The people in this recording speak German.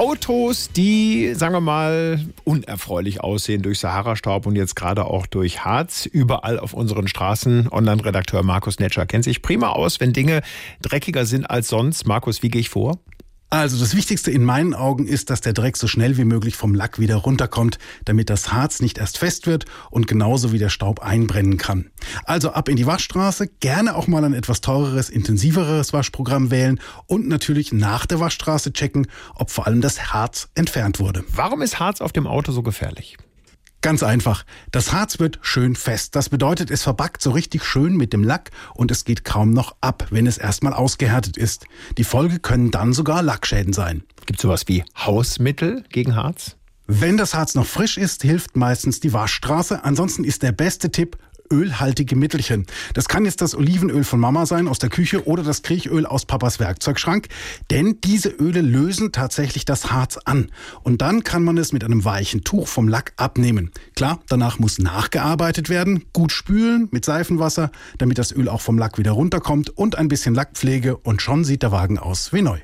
Autos, die, sagen wir mal, unerfreulich aussehen durch Sahara-Staub und jetzt gerade auch durch Harz. Überall auf unseren Straßen. Online-Redakteur Markus Netscher kennt sich prima aus, wenn Dinge dreckiger sind als sonst. Markus, wie gehe ich vor? Also das Wichtigste in meinen Augen ist, dass der Dreck so schnell wie möglich vom Lack wieder runterkommt, damit das Harz nicht erst fest wird und genauso wie der Staub einbrennen kann. Also ab in die Waschstraße, gerne auch mal ein etwas teureres, intensiveres Waschprogramm wählen und natürlich nach der Waschstraße checken, ob vor allem das Harz entfernt wurde. Warum ist Harz auf dem Auto so gefährlich? Ganz einfach. Das Harz wird schön fest. Das bedeutet, es verbackt so richtig schön mit dem Lack und es geht kaum noch ab, wenn es erstmal ausgehärtet ist. Die Folge können dann sogar Lackschäden sein. Gibt es sowas wie Hausmittel gegen Harz? Wenn das Harz noch frisch ist, hilft meistens die Waschstraße. Ansonsten ist der beste Tipp ölhaltige Mittelchen. Das kann jetzt das Olivenöl von Mama sein aus der Küche oder das Kriechöl aus Papas Werkzeugschrank, denn diese Öle lösen tatsächlich das Harz an. Und dann kann man es mit einem weichen Tuch vom Lack abnehmen. Klar, danach muss nachgearbeitet werden, gut spülen mit Seifenwasser, damit das Öl auch vom Lack wieder runterkommt und ein bisschen Lackpflege und schon sieht der Wagen aus wie neu.